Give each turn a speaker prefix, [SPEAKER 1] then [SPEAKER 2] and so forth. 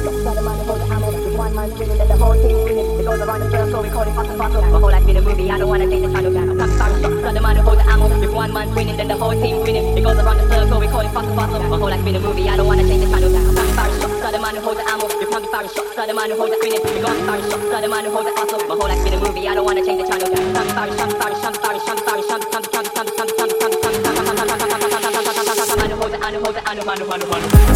[SPEAKER 1] Got a man who hold the ammo. With one man screaming, then the whole team screaming. It goes around the circle, we call it fast and fast. My whole life been a movie, I don't wanna take the channel down. I'm sorry, got the man who hold the ammo. With one man screaming, then the whole team screaming. It goes around the circle, we call it fast and fast. My whole life been a movie, I don't wanna take the channel down. I'm sorry, got the man who hold the ammo. With one man screaming, got the man who hold the screaming. It goes around the circle, got the man who hold the fast. My whole life been a movie, I don't wanna change the channel down. I'm sorry, I know hold the